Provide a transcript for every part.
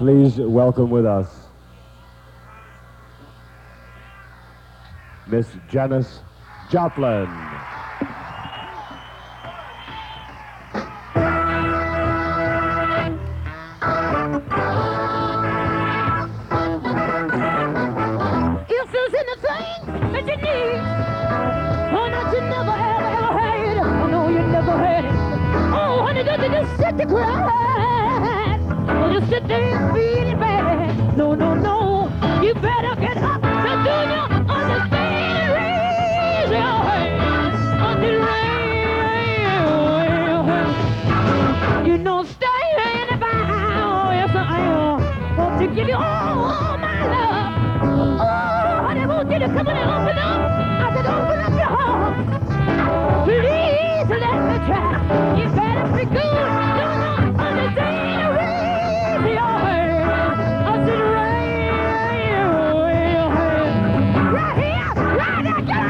Please welcome with us Miss Janis Joplin. If there's anything that you need, oh, that you never ever had, oh, no, you never had it. Oh, honey, don't you just sit there cry. Don't you sit there and feel it bad. No, no, no. You better get up. Now, do you understand? Raise your hand until rain. You know, stand by. Yes, I am. Want to give you all my love. Oh, honey, I want you to come and open up. I said, open up your heart. Please let me try. You better be good. No, no, understand. Raise your hand. I said, raise your hand. Right here, right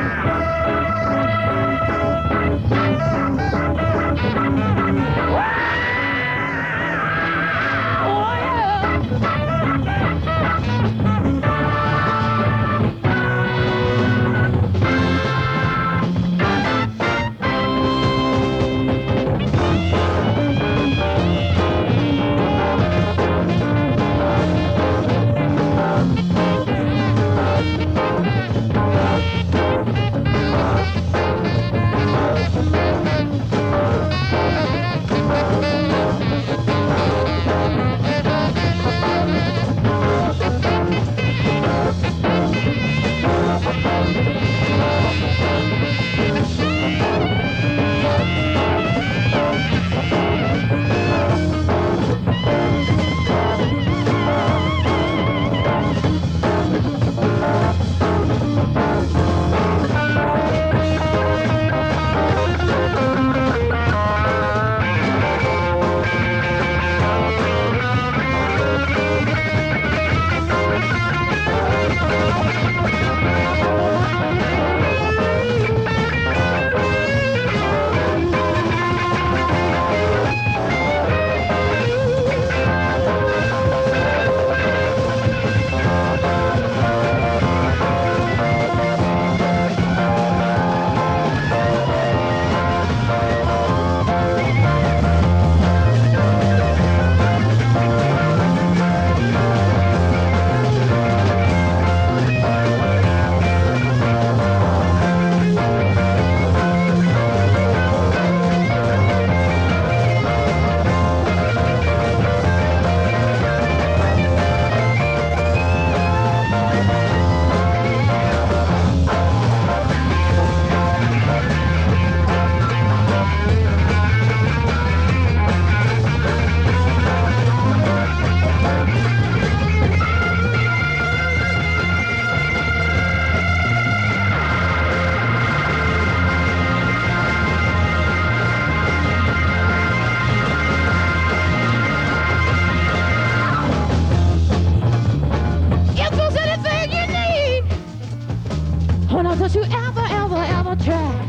Don't you ever, ever, ever try.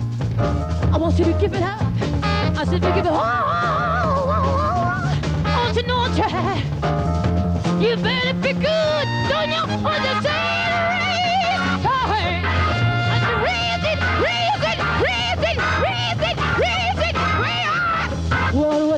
I want you to give it up. I said, give it all. I want you to know try. You better be good. Don't you understand? I said, raise it, raise it, raise it, raise it, raise it, raise it. What,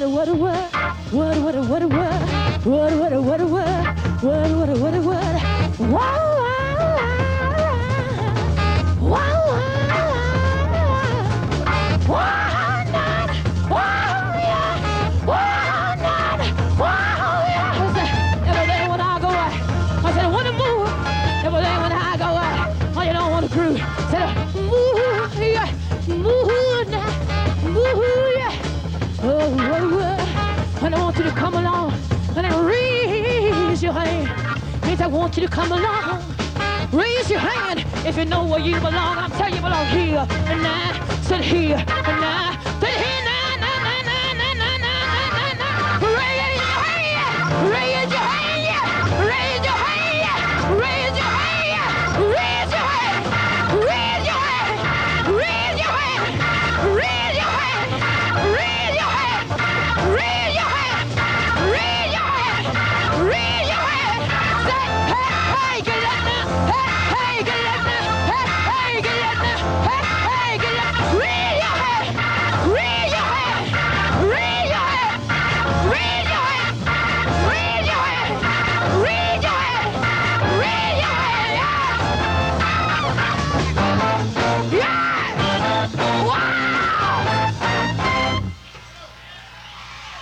and I want you to come along and then raise your hand. Means I want you to come along. Raise your hand if you know where you belong. I'm telling you belong here and now. Sit here and now.